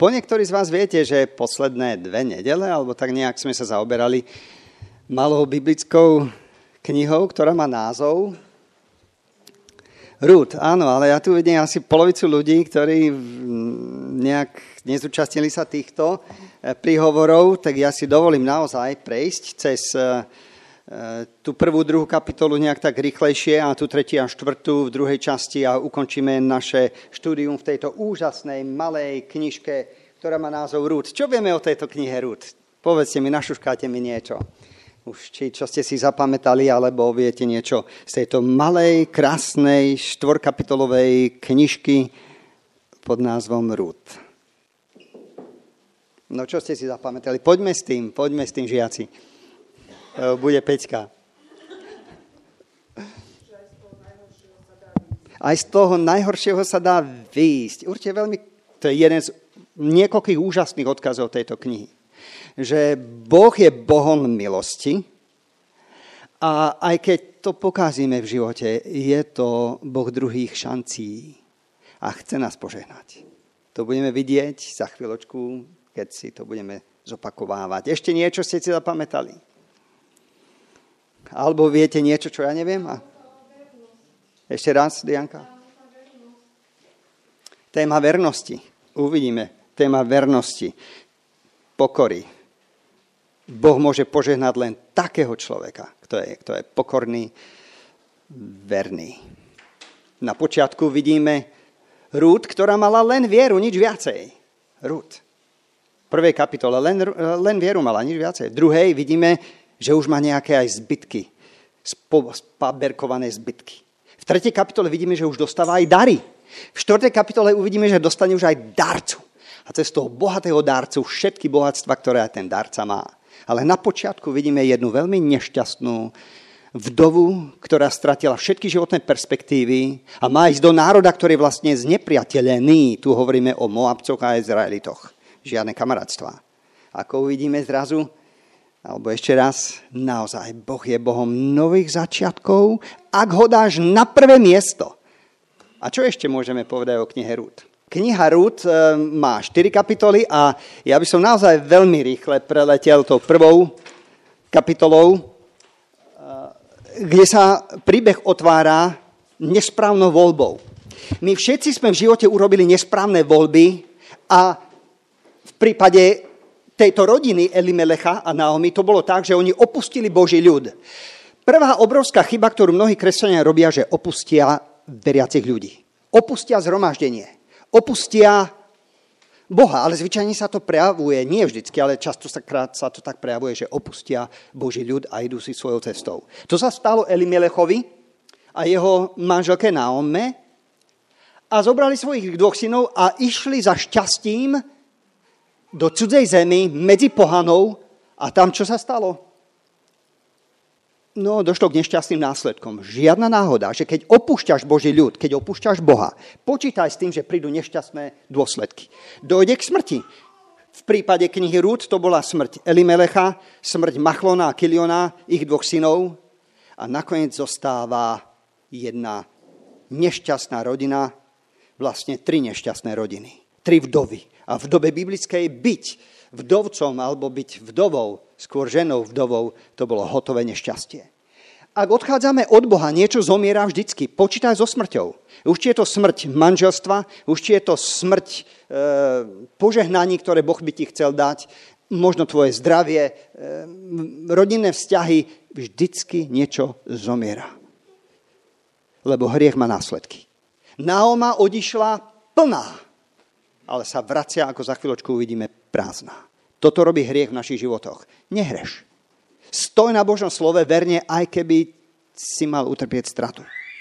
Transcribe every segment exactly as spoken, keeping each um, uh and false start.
Po niektorí z vás viete, že posledné dve nedele, alebo tak nejak sme sa zaoberali malou biblickou knihou, ktorá má názov Rút. Áno, ale ja tu vidím asi polovicu ľudí, ktorí nejak nezúčastnili sa týchto príhovorov, tak ja si dovolím naozaj prejsť cez tú prvú, druhú kapitolu nejak tak rýchlejšie a tú tretiu a štvrtú v druhej časti a ukončíme naše štúdium v tejto úžasnej malej knižke, ktorá má názov Rút. Čo vieme o tejto knihe Rút? Povedzte mi, našuškáte mi niečo. Už či čo ste si zapamätali, alebo viete niečo z tejto malej, krásnej, štvorkapitolovej knižky pod názvom Rút. No čo ste si zapamätali? Poďme s tým, poďme s tým, žiaci. Bude Peťka. Aj z toho najhoršieho sa dá výjsť. Určite veľmi, to je jeden z niekoľkých úžasných odkazov tejto knihy. Že Boh je Bohom milosti a aj keď to pokazíme v živote, je to Boh druhých šancí a chce nás požehnať. To budeme vidieť za chvíľočku, keď si to budeme zopakovávať. Ešte niečo ste si zapamätali? Alebo viete niečo, čo ja neviem? A... Ešte raz, Dianka. Téma vernosti. Uvidíme. Téma vernosti. Pokory. Boh môže požehnať len takého človeka, kto je, kto je pokorný, verný. Na počiatku vidíme Rút, ktorá mala len vieru, nič viacej. Rút. V prvej kapitole len, len vieru mala, nič viacej. V druhej vidíme, že už má nejaké aj zbytky, spaberkované zbytky. V tretej kapitole vidíme, že už dostáva aj dary. V štvrtej kapitole uvidíme, že dostane už aj darcu. A cez toho bohatého darcu všetky bohatstva, ktoré aj ten darca má. Ale na počiatku vidíme jednu veľmi nešťastnú vdovu, ktorá stratila všetky životné perspektívy a má ísť do národa, ktorý je vlastne znepriateľený. Tu hovoríme o Moabcoch a Izraelitoch. Žiadne kamarátstva. Ako uvidíme zrazu, alebo ešte raz, naozaj Boh je Bohom nových začiatkov, ak ho dáš na prvé miesto. A čo ešte môžeme povedať o knihe Rút? Kniha Rút má štyri kapitoly a ja by som naozaj veľmi rýchle preletel tou prvou kapitolou, kde sa príbeh otvára nesprávnou voľbou. My všetci sme v živote urobili nesprávne voľby a v prípade tejto rodiny Elimelecha a Naomi to bolo tak, že oni opustili Boží ľud. Prvá obrovská chyba, ktorú mnohí kresťania robia, že opustia veriacich ľudí. Opustia zhromaždenie. Opustia Boha, ale zvyčajne sa to prejavuje, nie vždycky, ale často sa to tak prejavuje, že opustia Boží ľud a idú si svojou cestou. To sa stalo Elimelechovi a jeho manželke Naome a zobrali svojich dvoch synov a išli za šťastím do cudzej zemi, medzi pohanov a tam čo sa stalo? No, došlo k nešťastným následkom. Žiadna náhoda, že keď opúšťaš Boží ľud, keď opúšťaš Boha, počítaj s tým, že prídu nešťastné dôsledky. Dojde k smrti. V prípade knihy Rút to bola smrť Elimelecha, smrť Machlona a Kiliona, ich dvoch synov a nakoniec zostáva jedna nešťastná rodina, vlastne tri nešťastné rodiny. Tri vdovy. A v dobe biblickej byť vdovcom alebo byť vdovou, skôr ženou vdovou, to bolo hotové nešťastie. Ak odchádzame od Boha, niečo zomiera vždycky. Počítaj so smrťou. Už či je to smrť manželstva, už či je to smrť e, požehnaní, ktoré Boh by ti chcel dať, možno tvoje zdravie, e, rodinné vzťahy, vždycky niečo zomiera. Lebo hriech má následky. Naoma odišla plná, ale sa vracia, ako za chvíľočku uvidíme, prázdna. Toto robí hriech v našich životoch. Nehreš. Stoj na Božom slove verne, aj keby si mal utrpieť stratu.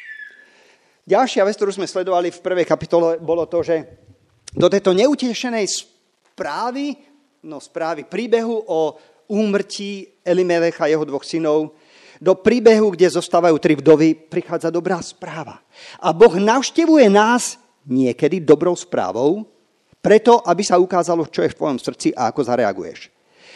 Ďalšia vec, ktorú sme sledovali v prvej kapitole, bolo to, že do tejto neutešenej správy, no správy príbehu o úmrtí Elimelecha a jeho dvoch synov, do príbehu, kde zostávajú tri vdovy, prichádza dobrá správa. A Boh navštevuje nás niekedy dobrou správou, preto, aby sa ukázalo, čo je v tvojom srdci a ako zareaguješ.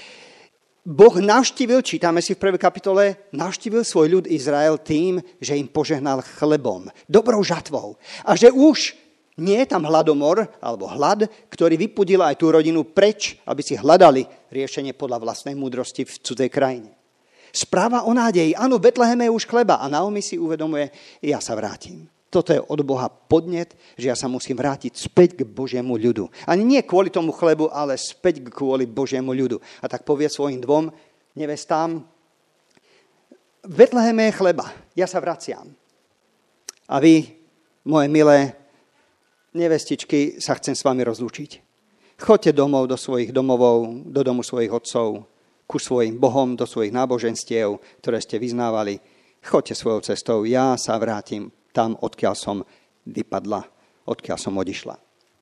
Boh navštívil, čítame si v prvej kapitole, navštívil svoj ľud Izrael tým, že im požehnal chlebom, dobrou žatvou. A že už Nie je tam hladomor alebo hlad, ktorý vypudil aj tú rodinu preč, aby si hľadali riešenie podľa vlastnej múdrosti v cudzej krajine. Správa o nádeji. Áno, v Betleheme je už chleba a Naomi si uvedomuje, ja sa vrátim. Toto je od Boha podnet, že ja sa musím vrátiť späť k Božiemu ľudu. Ani nie kvôli tomu chlebu, ale späť kvôli Božiemu ľudu. A tak povie svojim dvom nevestám, v Betleheme je chleba, ja sa vraciam. A vy, moje milé nevestičky, sa chcem s vami rozlúčiť. Choďte domov do svojich domovov, do domu svojich otcov, ku svojim bohom, do svojich náboženstiev, ktoré ste vyznávali. Choďte svojou cestou, ja sa vrátim tam, odkiaľ som vypadla, odkiaľ som odišla.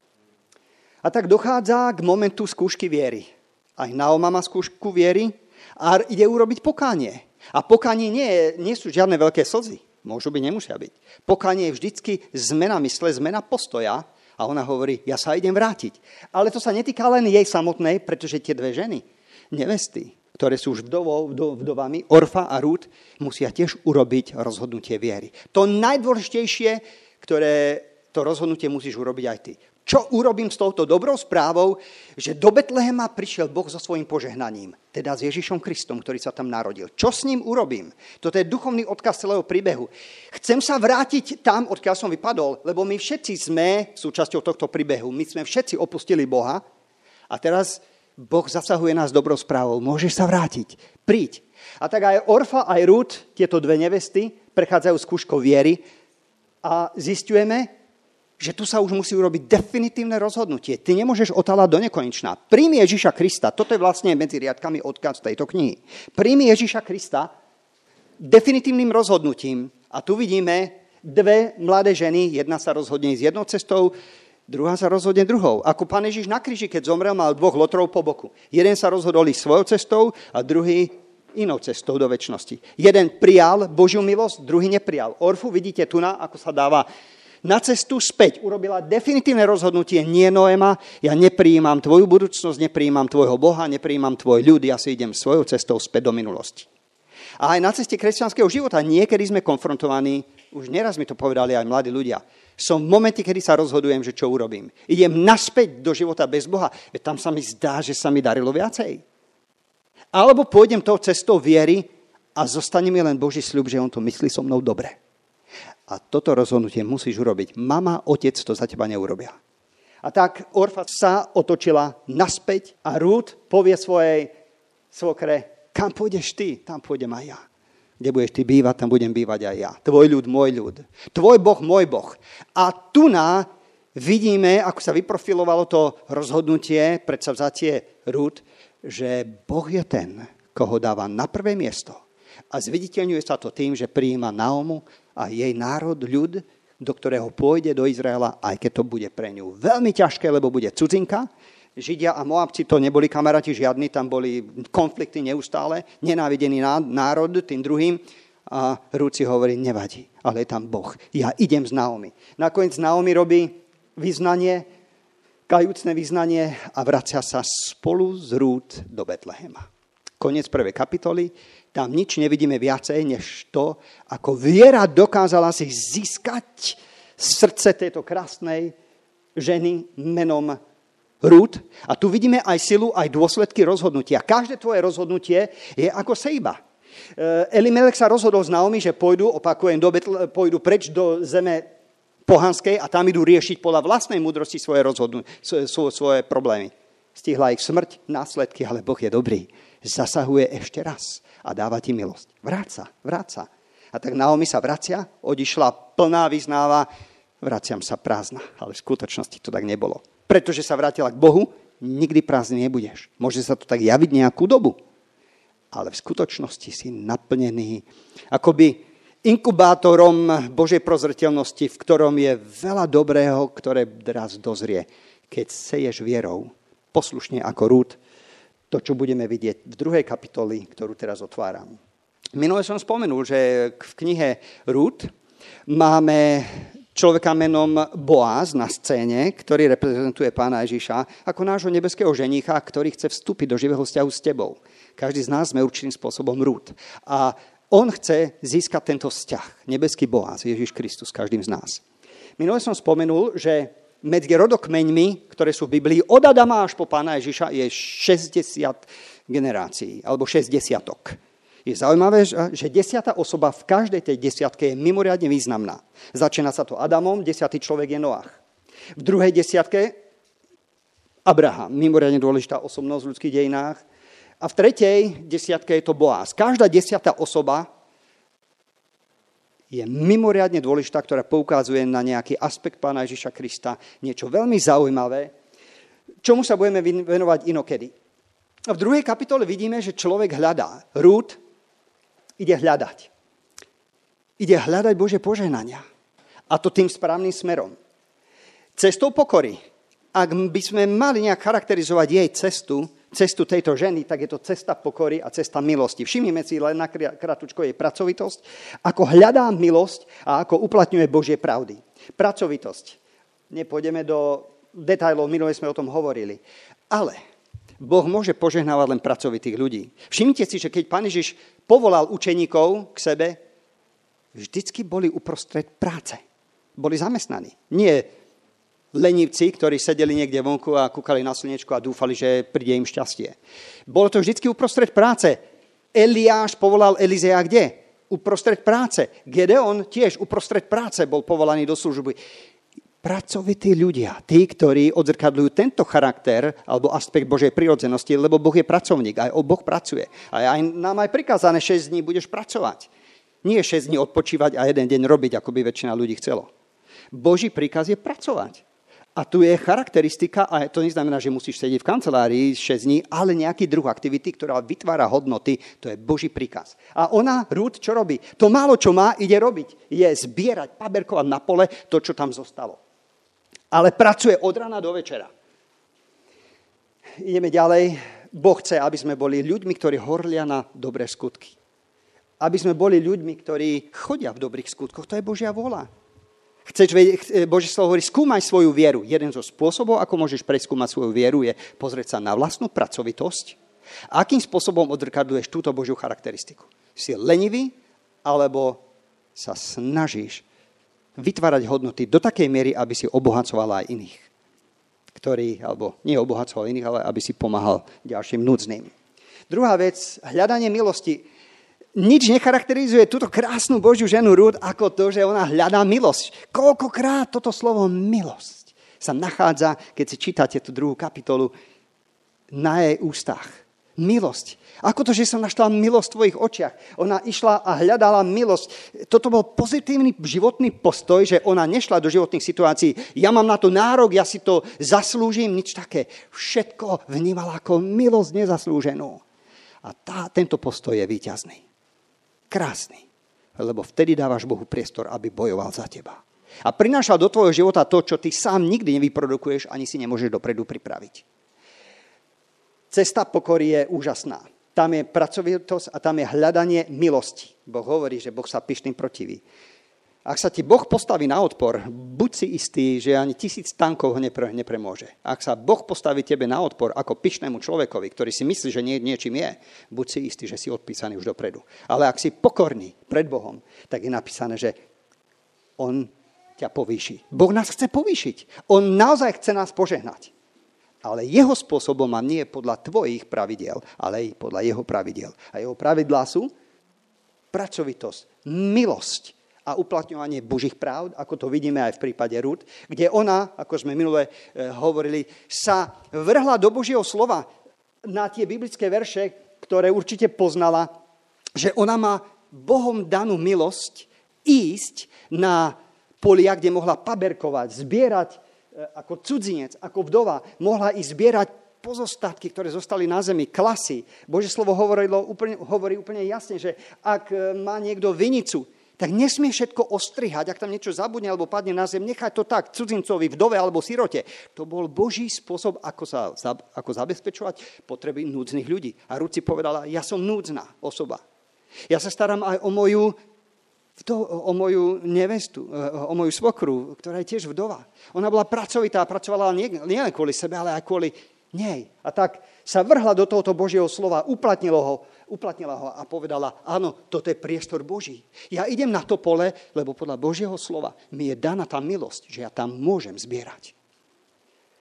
A tak dochádza k momentu skúšky viery. Aj Naoma má skúšku viery a ide urobiť pokánie. A pokánie nie, je, nie sú žiadne veľké slzy. Môžu byť, nemusia byť. Pokánie je vždycky zmena mysle, zmena postoja a ona hovorí, ja sa idem vrátiť. Ale to sa netýka len jej samotnej, pretože tie dve ženy, nevesty, ktoré sú už vdovou, vdovami, Orfa a Rút, musia tiež urobiť rozhodnutie viery. To najdôležitejšie, ktoré to rozhodnutie musíš urobiť aj ty. Čo urobím s touto dobrou správou, že do Betlehema prišiel Boh so svojím požehnaním, teda s Ježišom Kristom, ktorý sa tam narodil. Čo s ním urobím? Toto je duchovný odkaz celého príbehu. Chcem sa vrátiť tam, odkiaľ som vypadol, lebo my všetci sme súčasťou tohto príbehu. My sme všetci opustili Boha a teraz Boh zasahuje nás dobrou správou. Môžeš sa vrátiť. Príď. A tak aj Orfa, aj Rút, tieto dve nevesty, prechádzajú skúškou viery a zisťujeme, že tu sa už musí urobiť definitívne rozhodnutie. Ty nemôžeš otáľať do nekonečna. Príjmi Ježiša Krista. Toto je vlastne medzi riadkami odkaz tejto knihy. Príjmi Ježiša Krista definitívnym rozhodnutím. A tu vidíme dve mladé ženy. Jedna sa rozhodne s jednou cestou, druhá sa rozhodne druhou. Ako Pán Ježiš na kríži, keď zomrel, mal dvoch lotrov po boku. Jeden sa rozhodol ísť svojou cestou a druhý inou cestou do večnosti. Jeden prijal Božiu milosť, druhý neprijal. Orfu vidíte tu na, ako sa dáva na cestu späť. Urobila definitívne rozhodnutie, nie Noéma, ja neprijímam tvoju budúcnosť, neprijímam tvojho Boha, neprijímam tvoj ľud, ja si idem svojou cestou späť do minulosti. A aj na ceste kresťanského života niekedy sme konfrontovaní, už neraz mi to povedali aj mladí ľudia, som v momente, kedy sa rozhodujem, že čo urobím. Idem naspäť do života bez Boha, veď tam sa mi zdá, že sa mi darilo viacej. Alebo pôjdem tou cestou viery a zostane mi len Boží sľub, že on to myslí so mnou dobre. A toto rozhodnutie musíš urobiť. Mama, otec to za teba neurobia. A tak Orfa sa otočila naspäť a Rút povie svojej svokre, kam pôjdeš ty, tam pôjdem aj ja. Kde budeš ty bývať, tam budem bývať aj ja. Tvoj ľud, môj ľud. Tvoj Boh, môj Boh. A tu na vidíme, ako sa vyprofilovalo to rozhodnutie, predsavzatie Rút, že Boh je ten, koho dáva na prvé miesto. A zviditeľňuje sa to tým, že prijíma Naomu a jej národ, ľud, do ktorého pôjde do Izraela, aj keď to bude pre ňu veľmi ťažké, lebo bude cudzinka. Židia a Moabci to neboli kamaráti žiadni, tam boli konflikty neustále, nenávidený národ tým druhým. A Rút si hovorí, nevadí, ale je tam Boh. Ja idem s Naomi. Nakoniec Naomi robí vyznanie, kajúcne vyznanie a vracia sa spolu z Rút do Betlehema. Koniec prvej kapitoly. Tam nič nevidíme viacej, než to, ako viera dokázala si získať srdce tejto krásnej ženy menom Rút. A tu vidíme aj silu, aj dôsledky rozhodnutia. Každé tvoje rozhodnutie je ako sejba. Elimelech sa rozhodol z Naomi, že pôjdu, opakujem, do Betl- pôjdu preč do zeme pohanskej a tam idú riešiť podľa vlastnej múdrosti svoje, rozhodnu- svoje, svoje problémy. Stihla ich smrť, následky, ale Boh je dobrý. Zasahuje ešte raz a dáva ti milosť. Vráť sa, vráť sa. A tak Naomi sa vracia, odišla plná, vyznáva, vraciam sa prázdna. Ale v skutočnosti to tak nebolo. Pretože sa vrátila k Bohu, nikdy prázdny nebudeš. Môže sa to tak javiť nejakú dobu. Ale v skutočnosti si naplnený akoby inkubátorom Božej prozreteľnosti, v ktorom je veľa dobrého, ktoré raz dozrie. Keď seješ vierou, poslušne ako Rút, to, čo budeme vidieť v druhej kapitoli, ktorú teraz otváram. Minule som spomenul, že v knihe Rút máme človeka menom Boaz na scéne, ktorý reprezentuje Pána Ježiša ako nášho nebeského ženícha, ktorý chce vstúpiť do živého vzťahu s tebou. Každý z nás sme určitým spôsobom Rút. A on chce získať tento vzťah. Nebeský Boaz, Ježiš Kristus, každým z nás. Minule som spomenul, že medzi rodokmeňmi, ktoré sú v Biblii, od Adama až po Pána Ježiša je šesťdesiat generácií, alebo šesťdesiatok. Je zaujímavé, že desiata osoba v každej tej desiatke je mimoriadne významná. Začína sa to Adamom, desiatý človek je Noach. V druhej desiatke Abraham, mimoriadne dôležitá osobnosť v ľudských dejinách. A v tretej desiatke je to Boaz. Každá desiatá osoba je mimoriadne dôležitá, ktorá poukazuje na nejaký aspekt Pána Ježiša Krista. Niečo veľmi zaujímavé, čomu sa budeme venovať inokedy. A v druhej kapitole vidíme, že človek hľadá. Rút ide hľadať. Ide hľadať Božie požehnania. A to tým správnym smerom. Cestou pokory. Ak by sme mali nejak charakterizovať jej cestu, cestu tejto ženy, tak je to cesta pokory a cesta milosti. Všimnime si len na kratučko jej pracovitosť, ako hľadá milosť a ako uplatňuje Božie pravdy. Pracovitosť. Nepôjdeme do detailov, minule sme o tom hovorili. Ale Boh môže požehnávať len pracovitých ľudí. Všimnite si, že keď Pán Ježiš povolal učeníkov k sebe, vždycky boli uprostred práce. Boli zamestnaní. Nie lenivci, ktorí sedeli niekde vonku a kúkali na slnečko a dúfali, že príde im šťastie. Bolo to vždycky uprostred práce. Eliáš povolal Elizea kde? Uprostred práce. Gedeon tiež uprostred práce bol povolaný do služby. Pracovití ľudia, tí, ktorí odzrkadľujú tento charakter alebo aspekt Božej prirodzenosti, lebo Boh je pracovník, aj Boh pracuje. A aj nám aj prikázané šesť dní budeš pracovať. Nie šesť dní odpočívať a jeden deň robiť, ako by väčšina ľudí chcelo. Boží príkaz je pracovať. A tu je charakteristika, a to neznamená, že musíš sedieť v kancelárii šesť dní, ale nejaký druh aktivity, ktorá vytvára hodnoty, to je Boží príkaz. A ona, Rút, čo robí? To málo, čo má, ide robiť. Je zbierať, paberkovať na pole to, čo tam zostalo. Ale pracuje od rana do večera. Ideme ďalej. Boh chce, aby sme boli ľuďmi, ktorí horlia na dobré skutky. Aby sme boli ľuďmi, ktorí chodia v dobrých skutkoch. To je Božia vôľa. Chceš vedieť, Božie slovo hovorí, skúmaj svoju vieru. Jeden zo spôsobov, ako môžeš preskúmať svoju vieru, je pozrieť sa na vlastnú pracovitosť. Akým spôsobom odzrkadľuješ túto Božiu charakteristiku? Si lenivý, alebo sa snažíš vytvárať hodnoty do takej miery, aby si obohacoval aj iných. Ktorí, alebo nie obohacoval iných, ale aby si pomáhal ďalším núdznym. Druhá vec, hľadanie milosti. Nič necharakterizuje túto krásnu Božiu ženu Rút ako to, že ona hľadá milosť. Koľkokrát toto slovo milosť sa nachádza, keď si čítate tú druhú kapitolu, na jej ústach. Milosť. Ako to, že som našla milosť v tvojich očiach? Ona išla a hľadala milosť. Toto bol pozitívny životný postoj, že ona nešla do životných situácií. Ja mám na to nárok, ja si to zaslúžim, nič také. Všetko vnímala ako milosť nezaslúženú. A tá, tento postoj je víťazný. Krásny. Lebo vtedy dávaš Bohu priestor, aby bojoval za teba. A prinášal do tvojho života to, čo ty sám nikdy nevyprodukuješ, ani si nemôžeš dopredu pripraviť. Cesta pokory je úžasná. Tam je pracovitosť a tam je hľadanie milosti. Boh hovorí, že Boh sa pyšným protiví. Ak sa ti Boh postaví na odpor, buď si istý, že ani tisíc tankov ho nepre, nepremôže. Ak sa Boh postaví tebe na odpor ako pyšnému človekovi, ktorý si myslí, že nie, niečím je, buď si istý, že si odpísaný už dopredu. Ale ak si pokorný pred Bohom, tak je napísané, že on ťa povýši. Boh nás chce povýšiť. On naozaj chce nás požehnať. Ale jeho spôsobom a nie podľa tvojich pravidiel, ale aj podľa jeho pravidiel. A jeho pravidlá sú pracovitosť, milosť a uplatňovanie Božích práv, ako to vidíme aj v prípade Rút, kde ona, ako sme minule e, hovorili, sa vrhla do Božieho slova na tie biblické verše, ktoré určite poznala, že ona má Bohom danú milosť ísť na polia, kde mohla paberkovať, zbierať e, ako cudzinec, ako vdova, mohla ísť zbierať pozostatky, ktoré zostali na zemi, klasy. Božie slovo hovorilo, úplne, hovorí úplne jasne, že ak má niekto vinicu, tak nesmie všetko ostrihať, ak tam niečo zabudne alebo padne na zem, nechať to tak cudzincovi, vdove alebo sirote. To bol Boží spôsob, ako, sa, ako zabezpečovať potreby núdznych ľudí. A Rút si povedala, ja som núdzna osoba. Ja sa starám aj o moju, o moju nevestu, o moju svokru, ktorá je tiež vdova. Ona bola pracovitá, pracovala nielen nie kvôli sebe, ale aj kvôli nej. A tak sa vrhla do tohoto Božieho slova, uplatnila ho, uplatnila ho a povedala, áno, toto je priestor Boží. Ja idem na to pole, lebo podľa Božieho slova mi je daná tá milosť, že ja tam môžem zbierať.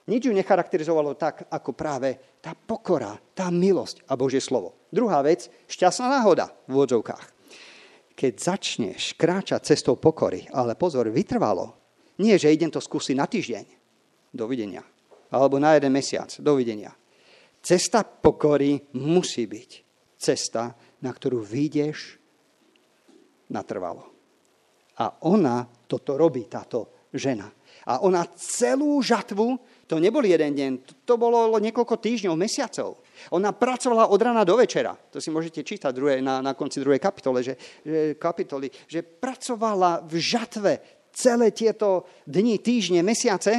Nič ju necharakterizovalo tak, ako práve tá pokora, tá milosť a Božie slovo. Druhá vec, šťastná náhoda v úvodzovkách. Keď začneš kráčať cestou pokory, ale pozor, vytrvalo, nie, že idem to skúsiť na týždeň, dovidenia, alebo na jeden mesiac, dovidenia. Cesta pokory musí byť cesta, na ktorú vyjdeš natrvalo. A ona toto robí, táto žena. A ona celú žatvu, to nebol jeden deň, to bolo niekoľko týždňov, mesiacov. Ona pracovala od rana do večera. To si môžete čítať druhé, na, na konci druhej kapitole, že, že, kapitoly, že pracovala v žatve celé tieto dni, týždne, mesiace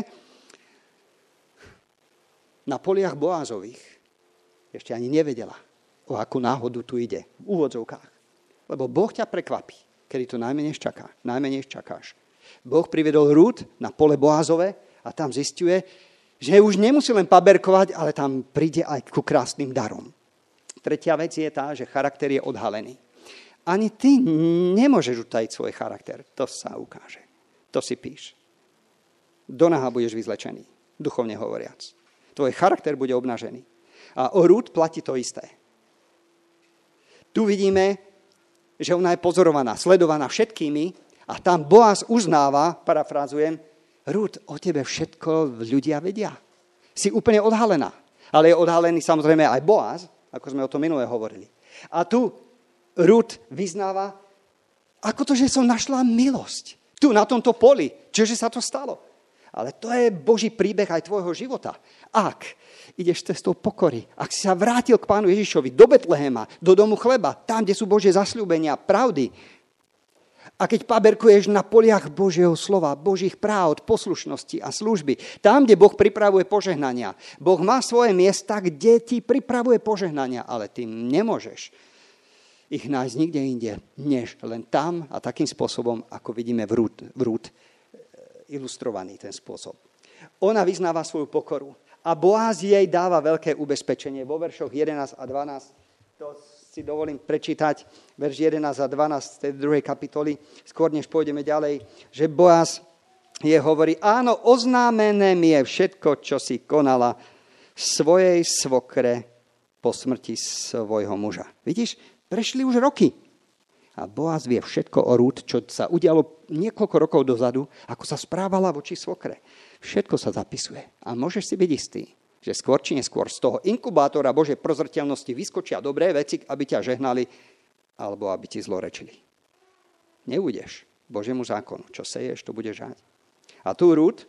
na poliach Boázových. Ešte ani nevedela, o akú náhodu tu ide v úvodzovkách. Lebo Boh ťa prekvapí, kedy to najmenej čaká, najmenej čakáš. Boh privedol Rút na pole Boázove a tam zisťuje, že už nemusí len paberkovať, ale tam príde aj ku krásnym darom. Tretia vec je tá, že charakter je odhalený. Ani ty nemôžeš utajiť svoj charakter. To sa ukáže. To si píš. Do naha budeš vyzlečený, duchovne hovoriac. Tvoj charakter bude obnažený. A o Rút platí to isté. Tu vidíme, že ona je pozorovaná, sledovaná všetkými a tam Boaz uznáva, parafrázujem, Rút, o tebe všetko ľudia vedia. Si úplne odhalená. Ale je odhalený samozrejme aj Boaz, ako sme o tom minule hovorili. A tu Rút vyznáva, ako to, že som našla milosť. Tu na tomto poli. Čože sa to stalo? Ale to je Boží príbeh aj tvojho života. Ak ideš cestou pokory, ak si sa vrátil k Pánu Ježišovi do Betlehema, do domu chleba, tam, kde sú Božie zasľúbenia, pravdy, a keď paberkuješ na poliach Božieho slova, Božích práv, poslušnosti a služby, tam, kde Boh pripravuje požehnania. Boh má svoje miesta, kde ti pripravuje požehnania, ale ty nemôžeš ich nájsť nikde inde, než len tam a takým spôsobom, ako vidíme v Rút, v Rút ilustrovaný ten spôsob. Ona vyznáva svoju pokoru a Boaz jej dáva veľké ubezpečenie. Vo veršoch jedenásť a dvanásť, to si dovolím prečítať, verš jedenásť a dvanásť z tej druhej kapitoly, skôr než pôjdeme ďalej, že Boaz je hovorí, áno, oznámené mi je všetko, čo si konala svojej svokre po smrti svojho muža. Vidíš, prešli už roky. A Boaz vie všetko o Rút, čo sa udialo niekoľko rokov dozadu, ako sa správala voči svokre. Všetko sa zapisuje. A môžeš si byť istý, že skôr či neskôr z toho inkubátora Božej prozreteľnosti vyskočia dobré veci, aby ťa žehnali, alebo aby ti zlorečili. Neudeš Božiemu zákonu. Čo seješ, to budeš žať. A tu Rút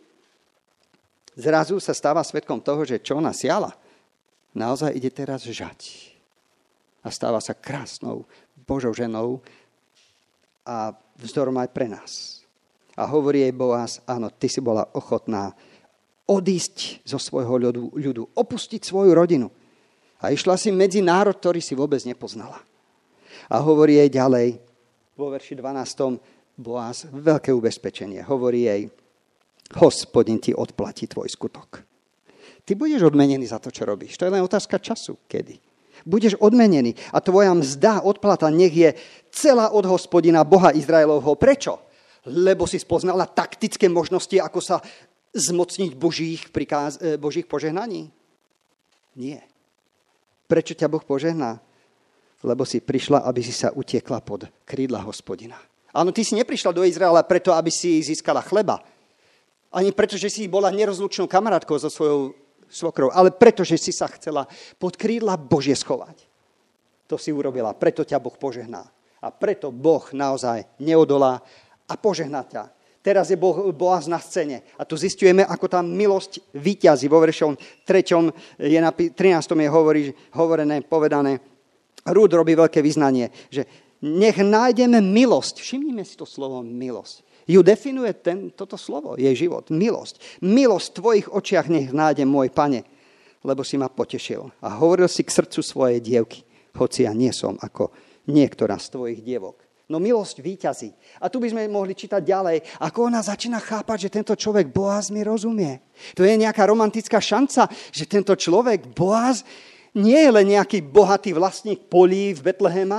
zrazu sa stáva svedkom toho, že čo ona siala, naozaj ide teraz žať. A stáva sa krásnou Božou ženou a vzorom aj pre nás. A hovorí jej Boaz, áno, ty si bola ochotná odísť zo svojho ľudu, ľudu, opustiť svoju rodinu. A išla si medzi národ, ktorý si vôbec nepoznala. A hovorí jej ďalej, vo verši dvanástom, Boaz, veľké ubezpečenie. Hovorí jej, Hospodin ti odplatí tvoj skutok. Ty budeš odmenený za to, čo robíš. To je len otázka času, kedy. Budeš odmenený a tvoja mzda, odplata nech je celá od Hospodina Boha Izraelovho. Prečo? Lebo si spoznala taktické možnosti, ako sa zmocniť Božích, prikáz, Božích požehnaní? Nie. Prečo ťa Boh požehná? Lebo si prišla, aby si sa utiekla pod krídla Hospodina. Áno, ty si neprišla do Izraela preto, aby si získala chleba. Ani preto, že si bola nerozlučnou kamarátkou so svojou svokrou, ale preto, že si sa chcela pod krídla Božie schovať. To si urobila, preto ťa Boh požehná. A preto Boh naozaj neodolá a požehná ťa. Teraz je Boh, Boaz na scéne. A tu zistujeme, ako tá milosť víťazí. Vo veršom treťom, je na trinástom je hovorí, hovorené, povedané, Rút robí veľké vyznanie, že nech nájdeme milosť. Všimnime si to slovo milosť. Ju definuje ten, toto slovo, jej život. Milosť. Milosť v tvojich očiach nech nájde môj Pane, lebo si ma potešil. A hovoril si k srdcu svojej dievky, hoci ja nie som ako niektorá z tvojich dievok. No milosť víťazí. A tu by sme mohli čítať ďalej, ako ona začína chápať, že tento človek Boaz mi rozumie. To je nejaká romantická šanca, že tento človek Boaz nie je len nejaký bohatý vlastník polí v Betlehema,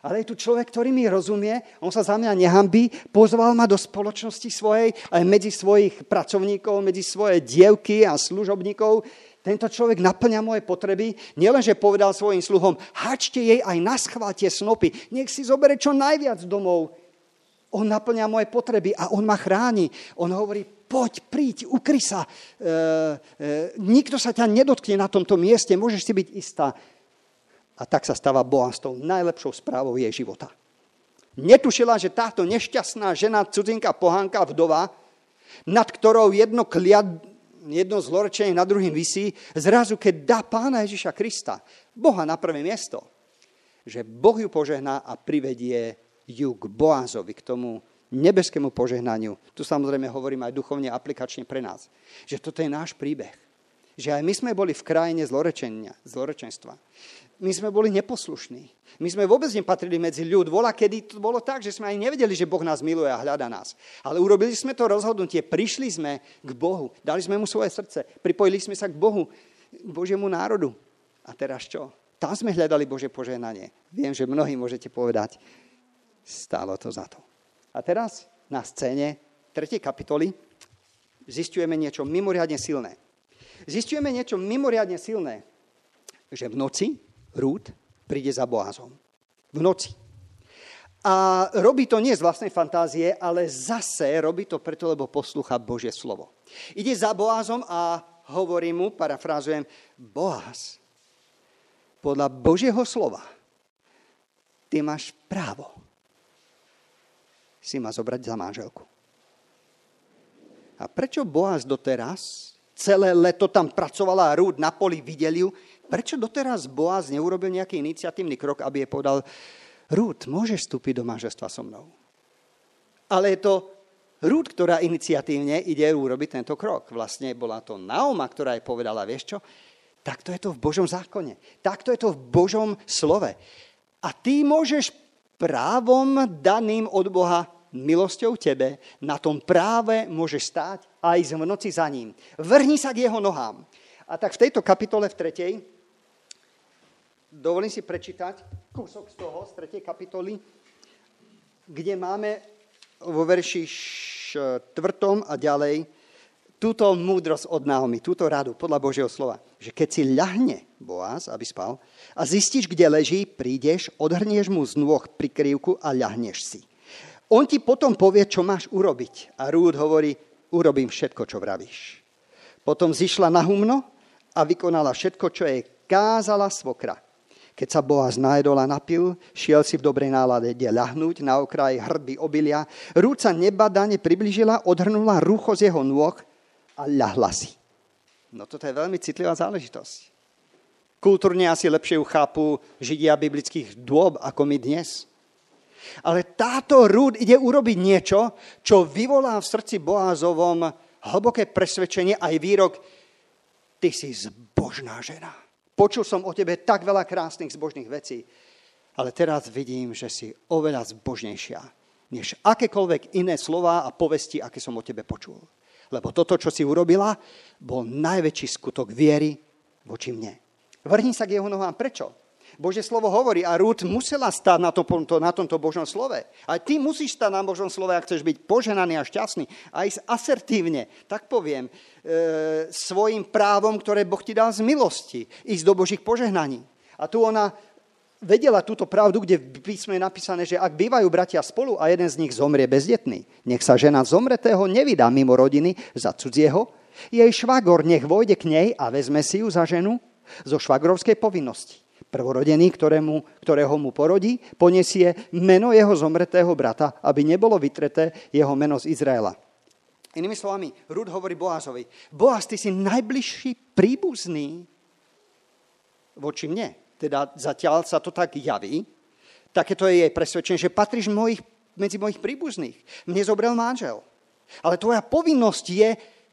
Ale je tu človek, ktorý mi rozumie, on sa za mňa nehambí, pozval ma do spoločnosti svojej, aj medzi svojich pracovníkov, medzi svoje dievky a služobníkov. Tento človek naplňa moje potreby. Nielenže povedal svojim sluhom, hačte jej aj na schvál tie snopy, nech si zobere čo najviac domov. On naplňa moje potreby a on ma chráni. On hovorí, poď, príď, ukry sa. E, e, nikto sa ťa nedotkne na tomto mieste, môžeš si byť istá. A tak sa stáva Boaz tou najlepšou správou jej života. Netušila, že táto nešťastná žena, cudzinka, pohánka, vdova, nad ktorou jedno kliad, jedno zlorečenie na druhým visí, zrazu, keď dá Pána Ježiša Krista, Boha na prvé miesto, že Boh ju požehná a privedie ju k Boazovi, k tomu nebeskému požehnaniu. Tu samozrejme hovorím aj duchovne aplikačne pre nás. Že toto je náš príbeh. Že aj my sme boli v krajine zlorečenia, zlorečenstva. My sme boli neposlušní. My sme vôbec nepatrili medzi ľud. Vola, kedy to bolo tak, že sme ani nevedeli, že Boh nás miluje a hľada nás. Ale urobili sme to rozhodnutie, prišli sme k Bohu, dali sme mu svoje srdce, pripojili sme sa k Bohu, k Božiemu národu. A teraz čo? Tam sme hľadali Božie požehnanie. Viem, že mnohí môžete povedať, stálo to za to. A teraz na scéne tretej kapitoly zisťujeme niečo mimoriadne silné. Zisťujeme niečo mimoriadne silné, že v noci Rút príde za Boázom. V noci. A robí to nie z vlastnej fantázie, ale zase robí to preto, lebo poslúcha Božie slovo. Ide za Boázom a hovorí mu, parafrázujem, Boáz, podľa Božieho slova ty máš právo si ma zobrať za manželku. A prečo Boaz doteraz, celé leto tam pracovala a Rút na poli, videli ju, prečo doteraz Boaz neurobil nejaký iniciatívny krok, aby jej povedal, Rút, môžeš vstúpiť do manželstva so mnou. Ale je to Rút, ktorá iniciatívne ide urobiť tento krok. Vlastne bola to Naoma, ktorá jej povedala, vieš čo, takto je to v Božom zákone, takto je to v Božom slove. A ty môžeš právom daným od Boha milosťou tebe, na tom práve môžeš stáť aj v noci za ním. Vrhni sa k jeho nohám. A tak v tejto kapitole v tretej, dovolím si prečítať kúsok z toho, z tretej kapitoly, kde máme vo verši štvrtom a ďalej túto múdrosť od Naomi, túto radu podľa Božieho slova, že keď si ľahne Boaz, aby spal, a zistíš, kde leží, prídeš, odhrnieš mu z nôh prikrývku a ľahneš si. On ti potom povie, čo máš urobiť. A Rút hovorí, urobím všetko, čo vravíš. Potom zišla na humno a vykonala všetko, čo jej kázala svokra. Keď sa Boaz najedol a napil, šiel si v dobrej nálade ľahnúť na okraji hrby obilia. Rút sa nebadane priblížila, odhrnula rucho z jeho nôh a ľahla si. No toto je veľmi citlivá záležitosť. Kultúrne asi lepšie ju chápu židia biblických dôb ako my dnes. Ale táto Rút ide urobiť niečo, čo vyvolá v srdci Boazovom hlboké presvedčenie aj výrok, ty si zbožná žena. Počul som o tebe tak veľa krásnych zbožných vecí, ale teraz vidím, že si oveľa zbožnejšia, než akékoľvek iné slová a povesti, aké som o tebe počul. Lebo toto, čo si urobila, bol najväčší skutok viery voči mne. Vrhni sa k jeho nohám. Prečo? Božie slovo hovorí a Rút musela stáť na tomto, na tomto Božom slove. A ty musíš stáť na Božom slove, ak chceš byť poženaný a šťastný. A ísť asertívne, tak poviem, e, svojim právom, ktoré Boh ti dal z milosti. Ísť do Božích požehnaní. A tu ona vedela túto pravdu, kde v písme je napísané, že ak bývajú bratia spolu a jeden z nich zomrie bezdetný, nech sa žena zomretého nevydá mimo rodiny za cudzieho, jej švagor nech vojde k nej a vezme si ju za ženu zo švagrovskej povinnosti. Prvorodený, ktorému, ktorého mu porodí, poniesie meno jeho zomretého brata, aby nebolo vytreté jeho meno z Izraela. Inými slovami, Rút hovorí Boazovi, Boaz, ty si najbližší príbuzný voči mne. Teda zatiaľ sa to tak javí, takéto je jej presvedčenie, že patríš mojich, medzi mojich príbuzných. Mne zobral manžel. Ale tvoja povinnosť je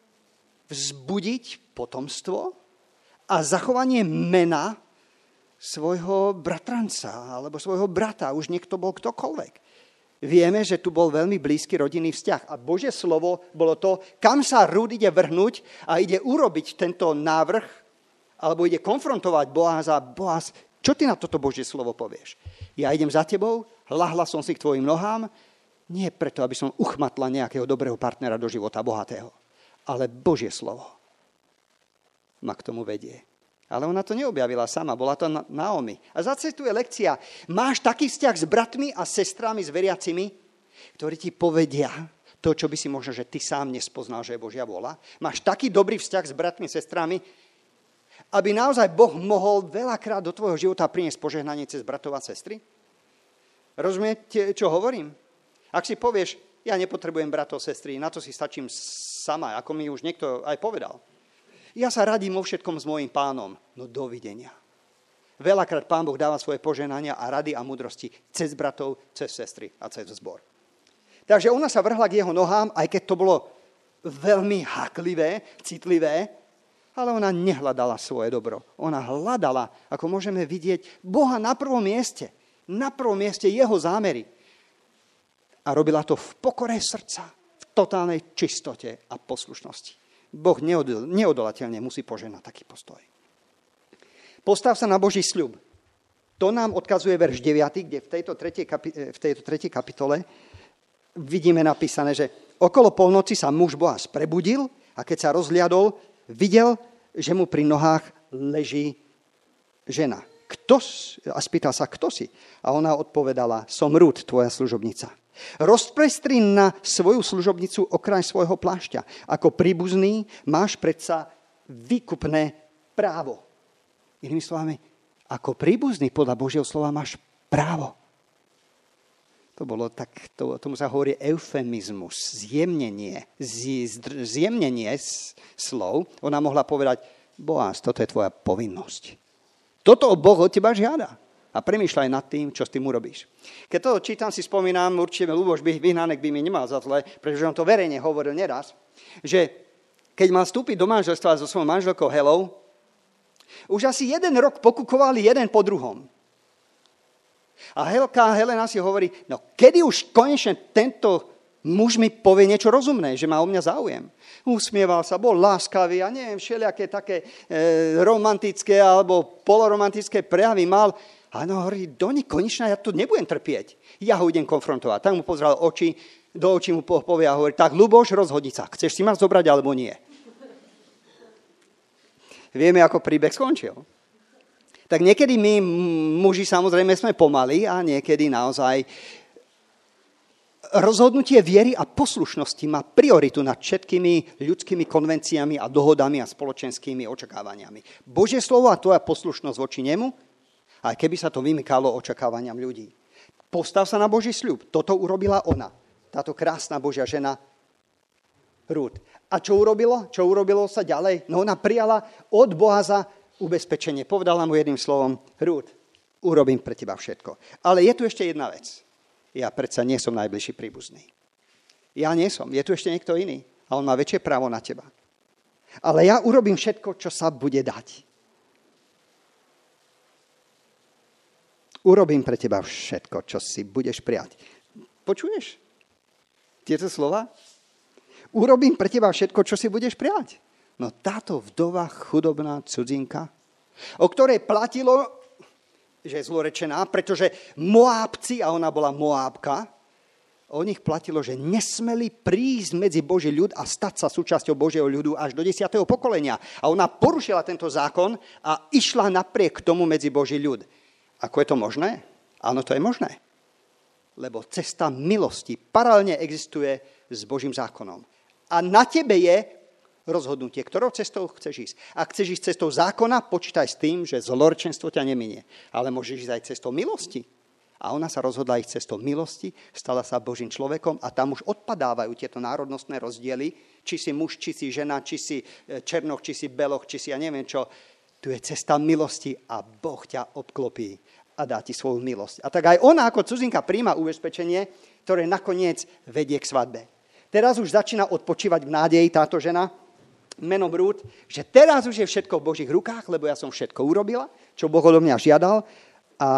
vzbudiť potomstvo a zachovanie mena svojho bratranca alebo svojho brata, už niekto bol ktokoľvek. Vieme, že tu bol veľmi blízky rodinný vzťah a Božie slovo bolo to, kam sa Rút ide vrhnúť a ide urobiť tento návrh alebo ide konfrontovať Boáza. Boaz, Čo ty na toto Božie slovo povieš? Ja idem za tebou, ľahla som si k tvojim nohám, nie preto, aby som uchmatla nejakého dobrého partnera do života, bohatého, ale Božie slovo ma k tomu vedie. Ale ona to neobjavila sama, bola to Naomi. A zase tu je lekcia. Máš taký vzťah s bratmi a sestrami, s veriacimi, ktorí ti povedia to, čo by si možno, že ty sám nespoznal, že je Božia vôľa. Máš taký dobrý vzťah s bratmi a sestrami, aby naozaj Boh mohol veľakrát do tvojho života priniesť požehnanie cez bratov a sestry? Rozumiete, čo hovorím? Ak si povieš, ja nepotrebujem bratov, sestry, na to si stačím sama, ako mi už niekto aj povedal. Ja sa radím vo všetkom s mojím pánom. No dovidenia. Veľakrát Pán Boh dáva svoje požehnania a rady a múdrosti cez bratov, cez sestry a cez zbor. Takže ona sa vrhla k jeho nohám, aj keď to bolo veľmi háklivé, citlivé, ale ona nehľadala svoje dobro. Ona hľadala, ako môžeme vidieť, Boha na prvom mieste. Na prvom mieste jeho zámery. A robila to v pokore srdca, v totálnej čistote a poslušnosti. Boh neodol, neodolateľne musí požehnať taký postoj. Postav sa na Boží sľub. To nám odkazuje verš deviaty, kde v tejto tretej, kapi- v tejto tretej kapitole vidíme napísané, že okolo polnoci sa muž Boaz prebudil a keď sa rozhliadol, videl, že mu pri nohách leží žena. Kto, a spýtal sa, kto si? A ona odpovedala, som Rút, tvoja služobnica. Rozprestri na svoju služobnicu okraj svojho plášťa. Ako príbuzný máš predsa výkupné právo. Inými slovami, ako príbuzný podľa Božieho slova máš právo. To bolo tak, to, tomu sa hovorí eufemizmus, zjemnenie, zjemnenie slov. Ona mohla povedať, Boaz, toto je tvoja povinnosť. Toto Boh od teba žiada. A premýšľaj nad tým, čo s tým urobíš. Keď to čítam, si spomínam, určite Ľuboš Vyhnánek by mi nemal za zle, pretože on to verejne hovoril neraz, že keď mal vstúpiť do manželstva so svojou manželkou Helou, už asi jeden rok pokukovali jeden po druhom. A Helka, Helena si hovorí, no kedy už konečne tento muž mi povie niečo rozumné, že má o mňa záujem. Usmieval sa, bol láskavý a neviem, všelijaké také e, romantické alebo poloromantické prejavy mal. A no hovorí, Doni, konečne ja tu nebudem trpieť. Ja ho idem konfrontovať. Tak mu pozrel oči, do očí mu povie a hovorí, tak Ľuboš, rozhodni sa. Chceš si ma zobrať alebo nie? Vieme, ako príbeh skončil. Tak niekedy my, muži, samozrejme, sme pomali a niekedy naozaj rozhodnutie viery a poslušnosti má prioritu nad všetkými ľudskými konvenciami a dohodami a spoločenskými očakávaniami. Božie slovo a tvoja poslušnosť voči nemu, aj keby sa to vymykalo očakávaniam ľudí. Postav sa na Boží sľub. Toto urobila ona. Táto krásna Božia žena Rút. A čo urobilo? Čo urobilo sa ďalej? No ona prijala od Boaza ubezpečenie. Povedala mu jedným slovom, Rút, urobím pre teba všetko. Ale je tu ešte jedna vec. Ja predsa nie som najbližší príbuzný. Ja nie som. Je tu ešte niekto iný. A on má väčšie právo na teba. Ale ja urobím všetko, čo sa bude dať. Urobím pre teba všetko, čo si budeš prijať. Počuješ tieto slova? Urobím pre teba všetko, čo si budeš prijať. No táto vdova, chudobná cudzinka, o ktorej platilo, že je zlorečená, pretože Moábci, a ona bola Moábka, o nich platilo, že nesmeli prísť medzi Boží ľud a stať sa súčasťou Božieho ľudu až do desiateho pokolenia. A ona porušila tento zákon a išla napriek tomu medzi Boží ľud. Ako je to možné? Áno, to je možné. Lebo cesta milosti paralelne existuje s Božím zákonom. A na tebe je rozhodnutie, ktorou cestou chceš ísť. Ak chceš ísť cestou zákona, počítaj s tým, že zlorečenstvo ťa neminie. Ale môžeš ísť aj cestou milosti. A ona sa rozhodla ísť cestou milosti, stala sa Božím človekom a tam už odpadávajú tieto národnostné rozdiely, či si muž, či si žena, či si černoch, či si beloch, či si ja neviem čo. Tu je cesta milosti a Boh ťa obklopí a dá ti svoju milosť. A tak aj ona ako cudzinka príjma ubezpečenie, ktoré nakoniec vedie k svadbe. Teraz už začína odpočívať v nádeji táto žena, menom Rút, že teraz už je všetko v Božích rukách, lebo ja som všetko urobila, čo Boh odo mňa žiadal. A,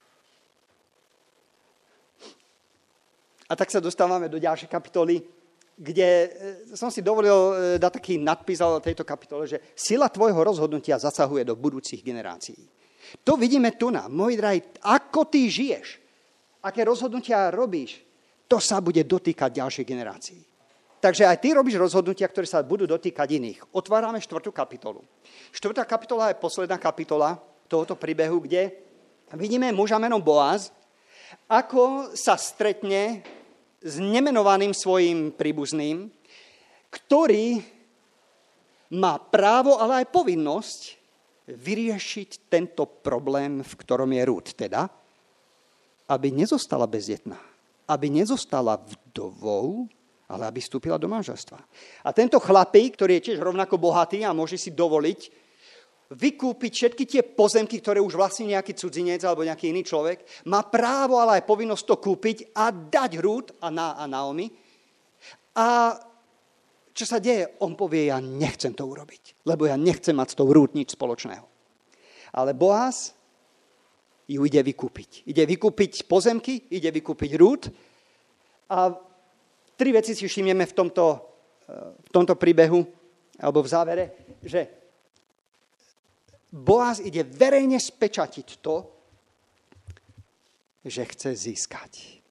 a tak sa dostávame do ďalšej kapitoly kde som si dovolil dať taký nadpis o tejto kapitole, že sila tvojho rozhodnutia zasahuje do budúcich generácií. To vidíme tu na, môj drahý, ako ty žiješ, aké rozhodnutia robíš, to sa bude dotýkať ďalších generácií. Takže aj ty robíš rozhodnutia, ktoré sa budú dotýkať iných. Otvárame štvrtú kapitolu. Štvrtá kapitola je posledná kapitola tohoto príbehu, kde vidíme muža menom Boaz, ako sa stretne s nemenovaným svojím príbuzným, ktorý má právo, ale aj povinnosť vyriešiť tento problém, v ktorom je Rút. Teda, aby nezostala bezdetná, aby nezostala vdovou, ale aby vstúpila do manželstva. A tento chlapík, ktorý je tiež rovnako bohatý a môže si dovoliť vykúpiť všetky tie pozemky, ktoré už vlastní nejaký cudzinec alebo nejaký iný človek, má právo, ale aj povinnosť to kúpiť a dať Rút a, na, a Naomi. A čo sa deje? On povie, ja nechcem to urobiť, lebo ja nechcem mať s tou Rút nič spoločného. Ale Boaz ju ide vykúpiť. Ide vykúpiť pozemky, ide vykúpiť Rút a tri veci si všimneme v tomto, v tomto príbehu, alebo v závere, že Boaz ide verejne spečatiť to, že chce získať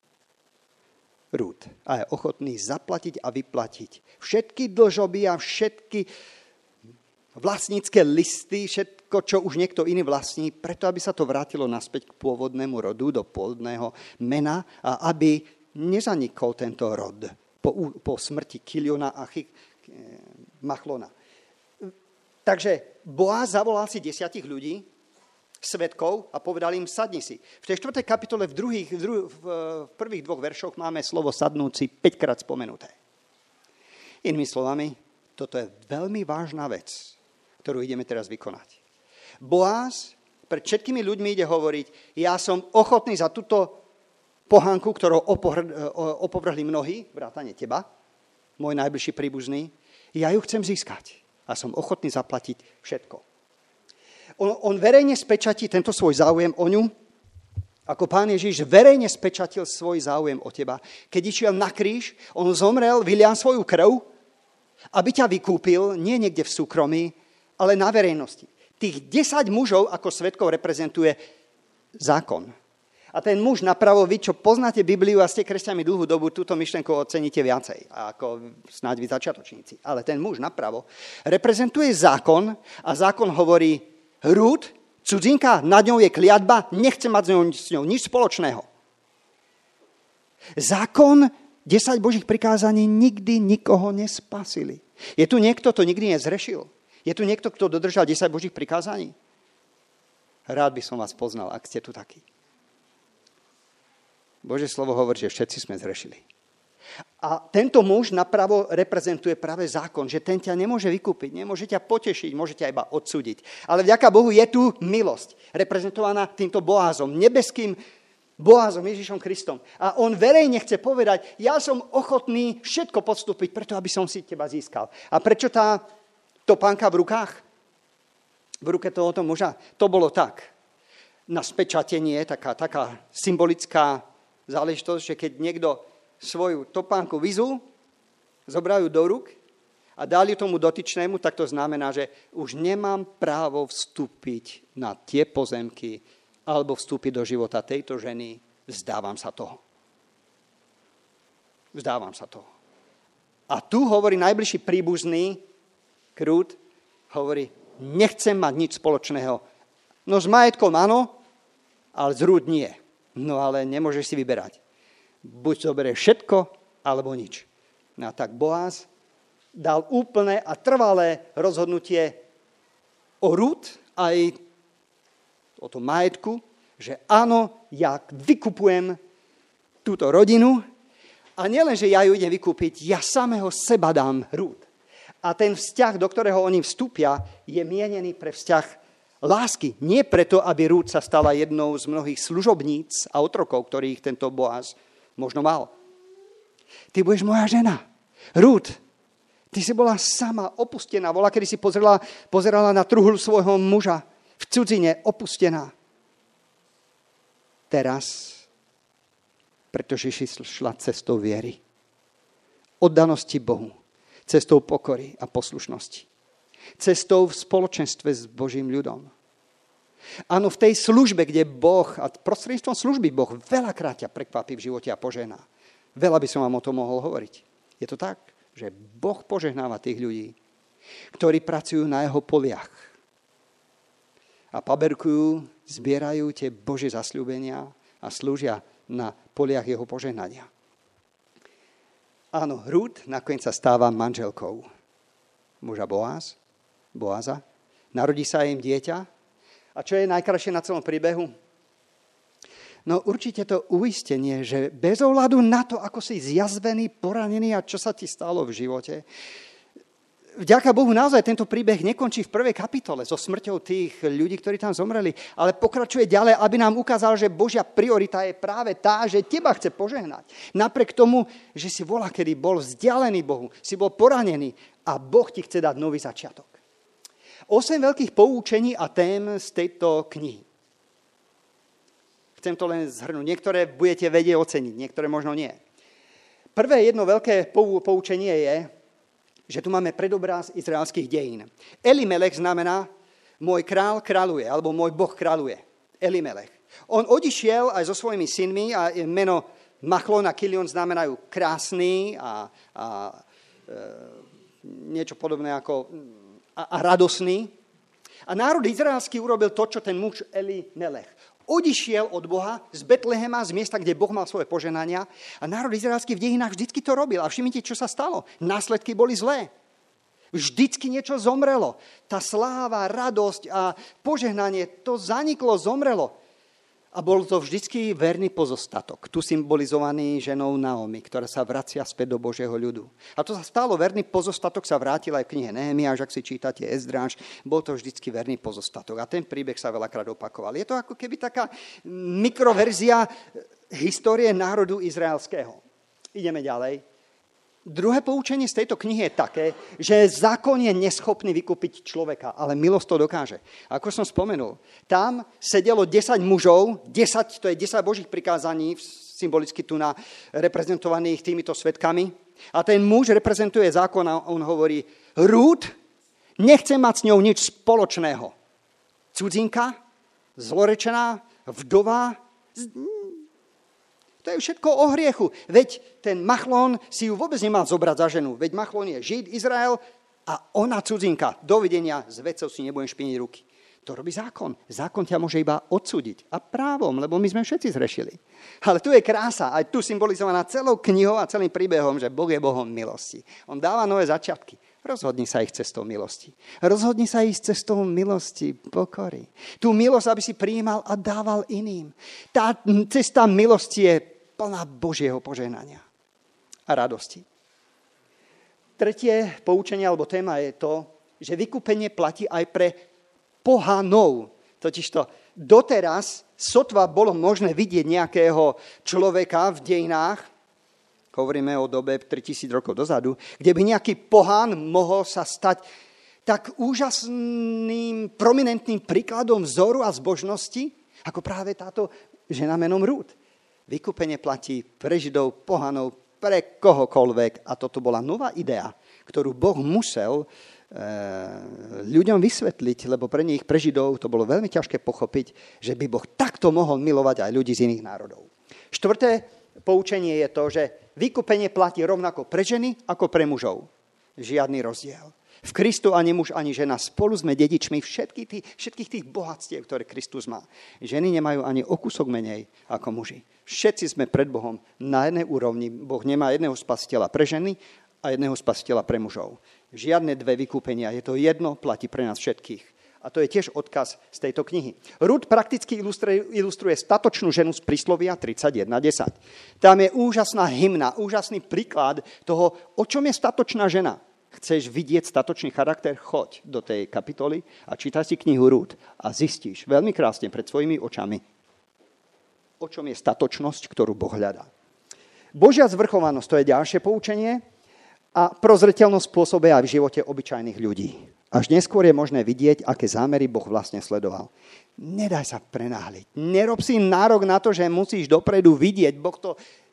Rút. A je ochotný zaplatiť a vyplatiť všetky dlžoby a všetky vlastnícke listy, všetko, čo už niekto iný vlastní, preto, aby sa to vrátilo naspäť k pôvodnému rodu, do pôvodného mena a aby nezanikol tento rod po, po smrti Kiliona a Chy, Machlona. Takže Boaz zavolal si desiatich ľudí, svedkov, a povedal im, sadni si. V tej štvrtej kapitole v, druhých, v, dru, v prvých dvoch veršoch máme slovo sadnúci päťkrát spomenuté. Inými slovami, toto je veľmi vážna vec, ktorú ideme teraz vykonať. Boaz pred všetkými ľuďmi ide hovoriť, ja som ochotný za túto pohanku, ktorou opovrhli mnohí, vrátane teba, môj najbližší príbuzný, ja ju chcem získať. A som ochotný zaplatiť všetko. On, on verejne spečatí tento svoj záujem o ňu, ako Pán Ježiš verejne spečatil svoj záujem o teba. Keď išiel na kríž, on zomrel, vylial svoju krv, aby ťa vykúpil, nie niekde v súkromí, ale na verejnosti. Tých desať mužov ako svedkov reprezentuje zákon. A ten muž napravo, vy, čo poznáte Bibliu a ste kresťanmi dlhú dobu, túto myšlenku oceníte viacej, ako snáď vy začiatočníci. Ale ten muž napravo reprezentuje zákon a zákon hovorí, Rút, cudzinka, nad ňou je kliatba, nechce mať s ňou, s ňou nič spoločného. Zákon, desať Božích prikázaní nikdy nikoho nespasili. Je tu niekto, kto nikdy nezrešil? Je tu niekto, kto dodržal desať Božích prikázaní? Rád by som vás poznal, ak ste tu takí. Božie slovo hovorí, že všetci sme zrešili. A tento muž napravo reprezentuje práve zákon, že ten ťa nemôže vykúpiť, nemôže ťa potešiť, môže ťa iba odsúdiť. Ale vďaka Bohu je tu milosť, reprezentovaná týmto Boázom, nebeským Boázom, Ježišom Kristom. A on verejne chce povedať, ja som ochotný všetko podstúpiť, preto aby som si teba získal. A prečo tá topánka v rukách? V ruke tohoto muža? To bolo tak. Na spečatenie, taká, taká symbolická záležitosť, že keď niekto svoju topánku vyzul, zobrajú do rúk a dali tomu dotyčnému, tak to znamená, že už nemám právo vstúpiť na tie pozemky alebo vstúpiť do života tejto ženy. Vzdávam sa toho. Vzdávam sa toho. A tu hovorí najbližší príbuzný Rút, hovorí, nechcem mať nič spoločného. No s majetkom áno, ale z Rút nie. No ale nemôžeš si vyberať. Buď zoberieš všetko, alebo nič. No a tak Boaz dal úplné a trvalé rozhodnutie o Rút aj o tom majetku, že áno, ja vykupujem túto rodinu a nielen, že ja ju idem vykúpiť, ja samého seba dám Rút. A ten vzťah, do ktorého oni vstúpia, je mienený pre vzťah lásky. Nie preto, aby Rút sa stala jednou z mnohých služobníc a otrokov, ktorých tento Boaz možno mal. Ty budeš moja žena. Rút, ty si bola sama opustená. Bola, kedy si pozerala, pozerala na truhlu svojho muža v cudzine, opustená. Teraz, pretože si šla cestou viery, oddanosti Bohu, cestou pokory a poslušnosti, cestou v spoločenstve s Božím ľudom. Áno, v tej službe, kde Boh, a prostredníctvom služby Boh veľakrát ťa prekvapí v živote a požehná. Veľa by som vám o tom mohol hovoriť. Je to tak, že Boh požehnáva tých ľudí, ktorí pracujú na jeho poliach a paberkujú, zbierajú tie Božie zasľúbenia a slúžia na poliach jeho požehnania. Áno, Rút nakoniec sa stáva manželkou muža Boáz, Boáza. Narodí sa im dieťa. A čo je najkrajšie na celom príbehu? No určite to uistenie, že bez ohľadu na to, ako si zjazvený, poranený a čo sa ti stalo v živote, vďaka Bohu naozaj tento príbeh nekončí v prvej kapitole so smrťou tých ľudí, ktorí tam zomreli, ale pokračuje ďalej, aby nám ukázal, že Božia priorita je práve tá, že teba chce požehnať. Napriek tomu, že si voľa, kedy bol vzdialený Bohu, si bol poranený a Boh ti chce dať nový začiatok. Osem veľkých poučení a tém z tejto knihy. Chcem to len zhrnúť. Niektoré budete vedieť oceniť, niektoré možno nie. Prvé jedno veľké poučenie je, že tu máme predobraz izraelských dejín. Elimelech znamená môj král kráľuje, alebo môj Boh kráľuje. Elimelech. On odišiel aj so svojimi synmi a meno Machlon a Kilion znamenajú krásny a, a e, niečo podobné ako a, a radosný. A národ izraelský urobil to, čo ten muž Elimelech. Odišiel od Boha z Betlehema, z miesta, kde Boh mal svoje poženania. A národ izraelský v dejinách vždycky to robil. A všimnite, čo sa stalo. Následky boli zlé. Vždycky niečo zomrelo. Tá sláva, radosť a požehnanie, to zaniklo, zomrelo. A bol to vždycky verný pozostatok. Tu symbolizovaný ženou Naomi, ktorá sa vracia späť do Božieho ľudu. A to sa stalo, verný pozostatok sa vrátil aj v knihe Nehemiáš, ak si čítate Ezdráž, bol to vždycky verný pozostatok. A ten príbeh sa veľakrát opakoval. Je to ako keby taká mikroverzia histórie národu izraelského. Ideme ďalej. Druhé poučenie z tejto knihy je také, že zákon je neschopný vykúpiť človeka, ale milosť to dokáže. Ako som spomenul, tam sedelo desať mužov, desať, to je desať Božích prikázaní, symbolicky tu na reprezentovaných týmito svedkami. A ten muž reprezentuje zákon a on hovorí, Rút nechce mať s ňou nič spoločného. Cudzinka, zlorečená, vdova, to je všetko o hriechu. Veď ten Machlon si ju vôbec nemal zobrať za ženu. Veď Machlon je Žid, Izrael a ona cudzinka. Dovidenia, s vecou si nebudem špiniť ruky. To robí zákon. Zákon ťa môže iba odsúdiť. A právom, lebo my sme všetci zrešili. Ale tu je krása, aj tu symbolizovaná celou knihou a celým príbehom, že Boh je Bohom milosti. On dáva nové začiatky. Rozhodni sa ich cestou milosti. Rozhodni sa ich cestou milosti, pokory. Tú milosť, aby si prijímal a dával iným. Tá cesta milosti je plná Božieho požehnania a radosti. Tretie poučenie alebo téma je to, že vykúpenie platí aj pre pohanov. Totižto doteraz sotva bolo možné vidieť nejakého človeka v dejinách, hovoríme o dobe tritisíc rokov dozadu, kde by nejaký pohán mohol sa stať tak úžasným, prominentným príkladom vzoru a zbožnosti, ako práve táto žena menom Rút. Vykúpenie platí pre Židov, pohanov, pre kohokoľvek. A toto bola nová idea, ktorú Boh musel e, ľuďom vysvetliť, lebo pre nich, pre Židov, to bolo veľmi ťažké pochopiť, že by Boh takto mohol milovať aj ľudí z iných národov. Štvrté poučenie je to, že vykúpenie platí rovnako pre ženy ako pre mužov. Žiadny rozdiel. V Kristu ani muž, ani žena spolu sme dedičmi všetkých tých, všetkých tých bohatstiev, ktoré Kristus má. Ženy nemajú ani o kúsok menej ako muži. Všetci sme pred Bohom na jednej úrovni. Boh nemá jedného spasiteľa pre ženy a jedného spasiteľa pre mužov. Žiadne dve vykúpenia. Je to jedno, platí pre nás všetkých. A to je tiež odkaz z tejto knihy. Rút prakticky ilustruje, ilustruje statočnú ženu z príslovia tridsaťjeden desať. Tam je úžasná hymna, úžasný príklad toho, o čom je statočná žena. Chceš vidieť statočný charakter? Choď do tej kapitoly a čítaj si knihu Rút a zistíš veľmi krásne pred svojimi očami, o čom je statočnosť, ktorú Boh hľadá. Božia zvrchovanosť, to je ďalšie poučenie a prozreteľnosť spôsobuje aj v živote obyčajných ľudí. Až neskôr je možné vidieť, aké zámery Boh vlastne sledoval. Nedaj sa prenáhliť. Nerob si nárok na to, že musíš dopredu vidieť. Boh to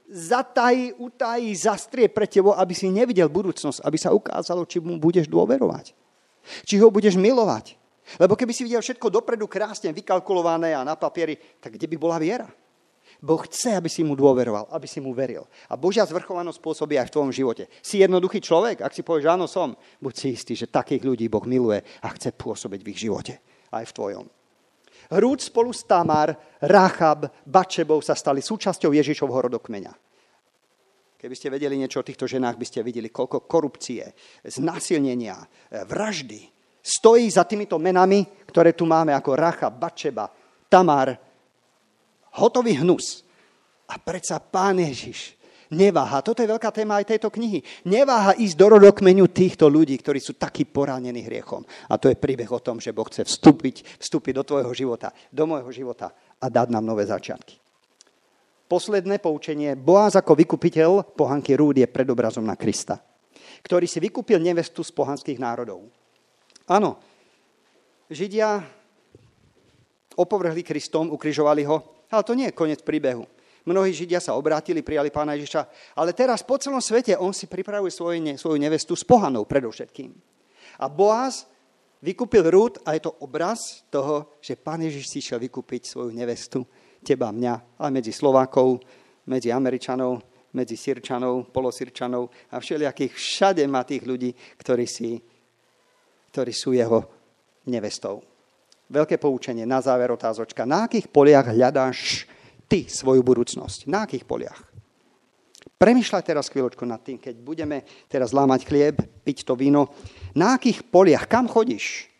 zatají, utají, zastrie pre tebou, aby si nevidel budúcnosť, aby sa ukázalo, či mu budeš dôverovať. Či ho budeš milovať. Lebo keby si videl všetko dopredu krásne vykalkulované a na papieri, tak kde by bola viera? Boh chce, aby si mu dôveroval, aby si mu veril. A Božia zvrchovanosť pôsobí aj v tvojom živote. Si jednoduchý človek, ak si povieš, áno som, buď si istý, že takých ľudí Boh miluje a chce pôsobiť v ich živote. Aj v tvojom. Rút spolu s Tamar, Ráchab, Batšebou sa stali súčasťou Ježišovho rodokmeňa. Keby ste vedeli niečo o týchto ženách, by ste videli, koľko korupcie, znásilnenia, vraždy stojí za týmito menami, ktoré tu máme ako Ráchab, Batšeba, Tamar, hotový hnus. A predsa Pán Ježiš neváha, toto je veľká téma aj tejto knihy, neváha ísť do rodokmeňu týchto ľudí, ktorí sú takí poránení hriechom. A to je príbeh o tom, že Boh chce vstúpiť, vstúpiť do tvojho života, do môjho života a dať nám nové začiatky. Posledné poučenie. Boaz ako vykupiteľ pohanky Rút je predobrazom na Krista, ktorý si vykúpil nevestu z pohanských národov. Áno, Židia opovrhli Kristom, ukrižovali ho, ale to nie je koniec príbehu. Mnohí Židia sa obrátili, prijali Pána Ježiša, ale teraz po celom svete on si pripravuje svoju, ne, svoju nevestu s pohanou predovšetkým. A Boaz vykúpil Rút a je to obraz toho, že Pán Ježiš si šiel vykúpiť svoju nevestu, teba, mňa, ale medzi Slovákov, medzi Američanov, medzi Sirčanov, polosirčanov a všelijakých. Všade má tých ľudí, ktorí, si, ktorí sú jeho nevestou. Veľké poučenie, na záver otázočka. Na akých poliach hľadáš ty svoju budúcnosť? Na akých poliach? Premýšľaj teraz chvíľočku nad tým, keď budeme teraz lámať chlieb, piť to víno. Na akých poliach? Kam chodíš?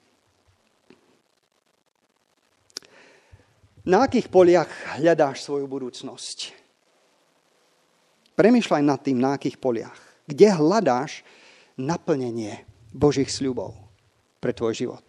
Na akých poliach hľadáš svoju budúcnosť? Premýšľaj nad tým, na akých poliach. Kde hľadáš naplnenie Božích sľubov pre tvoj život?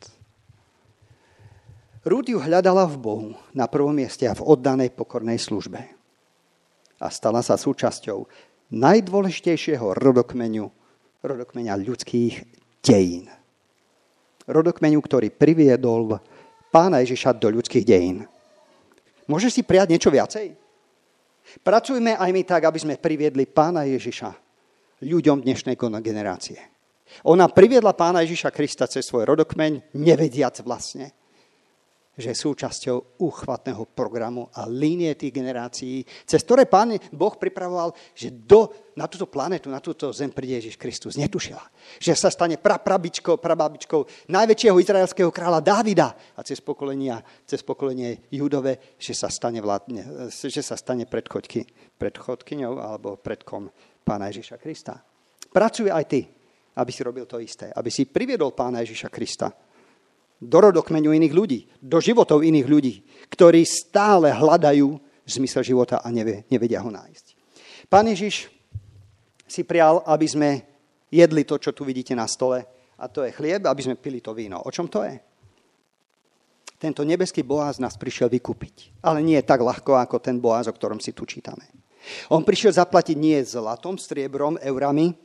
Rút ju hľadala v Bohu na prvom mieste a v oddanej pokornej službe. A stala sa súčasťou najdôležitejšieho rodokmeňu, rodokmeňa ľudských dejín. Rodokmeňu, ktorý priviedol Pána Ježiša do ľudských dejín. Môžeš si prijať niečo viacej? Pracujme aj my tak, aby sme priviedli Pána Ježiša ľuďom dnešnej generácie. Ona priviedla Pána Ježiša Krista cez svoj rodokmeň, nevediac vlastne, že je súčasťou úchvatného programu a línie tých generácií, cez ktoré Pán Boh pripravoval, že do, na túto planetu, na túto zem príde Ježiš Kristus. Netušila, že sa stane praprabičkou, prababičkou najväčšieho izraelského kráľa Dávida a cez pokolenia, cez pokolenie Júdove, že sa stane, vládne, že sa stane predchodky, predchodkyňou alebo predkom Pána Ježiša Krista. Pracuj aj ty, aby si robil to isté, aby si priviedol Pána Ježiša Krista do rodokmeňu iných ľudí, do životov iných ľudí, ktorí stále hľadajú zmysel života a nevedia ho nájsť. Pán Ježiš si prial, aby sme jedli to, čo tu vidíte na stole, a to je chlieb, aby sme pili to víno. O čom to je? Tento nebeský Boaz nás prišiel vykúpiť, ale nie tak ľahko, ako ten Boaz, o ktorom si tu čítame. On prišiel zaplatiť nie zlatom, striebrom, eurami,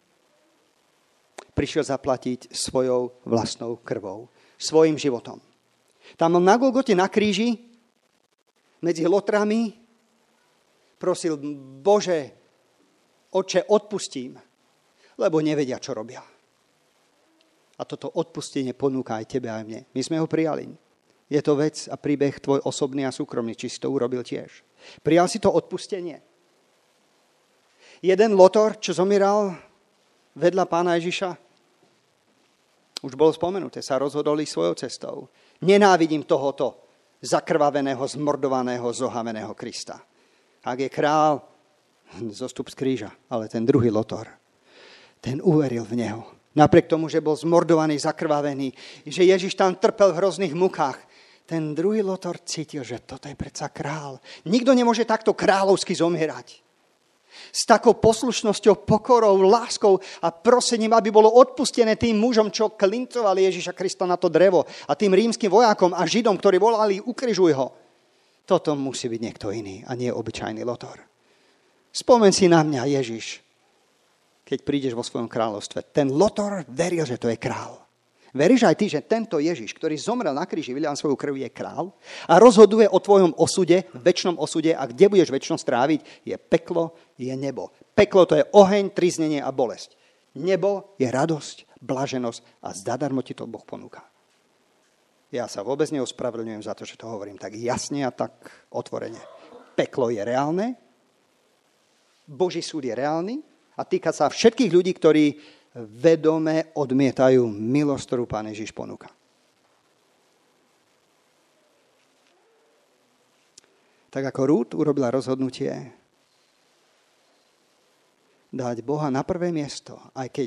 prišiel zaplatiť svojou vlastnou krvou, svojim životom. Tam na Golgote na kríži medzi lotrami prosil: Bože, Otče, odpustím, lebo nevedia, čo robia. A toto odpustenie ponúka aj tebe, aj mne. My sme ho prijali. Je to vec a príbeh tvoj osobný a súkromný, či si to urobil tiež. Prijal si to odpustenie. Jeden lotor, čo zomieral vedľa Pána Ježiša, už bolo spomenuté, sa rozhodol ísť svojou cestou. Nenávidím tohoto zakrvaveného, zmordovaného, zohaveného Krista. Ak je král, zostup z kríža, ale ten druhý lotor, ten uveril v neho. Napriek tomu, že bol zmordovaný, zakrvavený, že Ježiš tam trpel v hrozných mukách, ten druhý lotor cítil, že toto je predsa král. Nikto nemôže takto kráľovsky zomierať. S takou poslušnosťou, pokorou, láskou a prosením, aby bolo odpustené tým mužom, čo klincovali Ježiša Krista na to drevo, a tým rímskym vojakom a židom, ktorí volali: ukrižuj ho. Toto musí byť niekto iný a nie obyčajný lotor. Spomeň si na mňa, Ježiš, keď prídeš vo svojom kráľovstve. Ten lotor veril, že to je král. Veríš aj ty, že tento Ježiš, ktorý zomrel na kríži, vylial svoju krv, je král a rozhoduje o tvojom osude, večnom osude a kde budeš večnosť tráviť, je peklo, je nebo. Peklo to je oheň, triznenie a bolesť. Nebo je radosť, blaženosť a zadarmo ti to Boh ponúka. Ja sa vôbec neospravedlňujem za to, že to hovorím tak jasne a tak otvorene. Peklo je reálne, Boží súd je reálny a týka sa všetkých ľudí, ktorí vedome odmietajú milosť, ktorú Pán Ježiš ponúka. Tak ako Rút urobila rozhodnutie dať Boha na prvé miesto, aj keď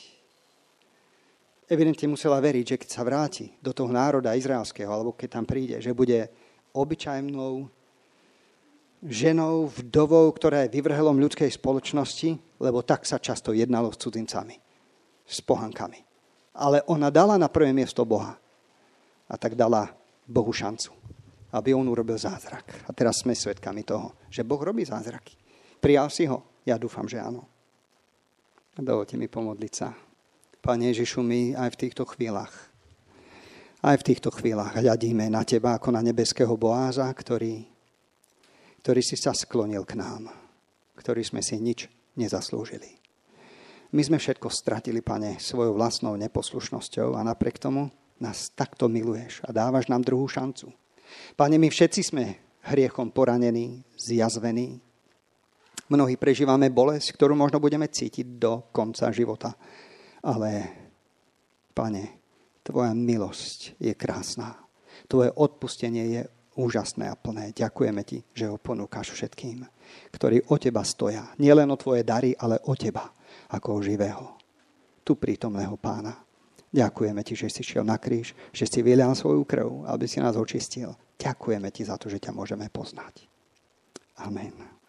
evidentne musela veriť, že keď sa vráti do toho národa izraelského, alebo keď tam príde, že bude obyčajnou ženou, vdovou, ktorá je vyvrhelom ľudskej spoločnosti, lebo tak sa často jednalo s cudzincami, s pohankami. Ale ona dala na prvé miesto Boha. A tak dala Bohu šancu, aby on urobil zázrak. A teraz sme svedkami toho, že Boh robí zázraky. Prijal si ho? Ja dúfam, že áno. Dovolte mi pomodliť sa. Pane Ježišu, my aj v týchto chvíľach, aj v týchto chvíľach hľadíme na teba ako na nebeského Boáza, ktorý, ktorý si sa sklonil k nám, ktorý sme si nič nezaslúžili. My sme všetko stratili, Pane, svojou vlastnou neposlušnosťou a napriek tomu nás takto miluješ a dávaš nám druhú šancu. Pane, my všetci sme hriechom poranení, zjazvení. Mnohí prežívame bolesť, ktorú možno budeme cítiť do konca života. Ale, Pane, tvoja milosť je krásna. Tvoje odpustenie je úžasné a plné. Ďakujeme ti, že ho ponúkaš všetkým, ktorí o teba stoja. Nielen o tvoje dary, ale o teba, ako o živého, tu prítomného Pána. Ďakujeme ti, že si šiel na kríž, že si vylial svoju krv, aby si nás očistil. Ďakujeme ti za to, že ťa môžeme poznať. Amen.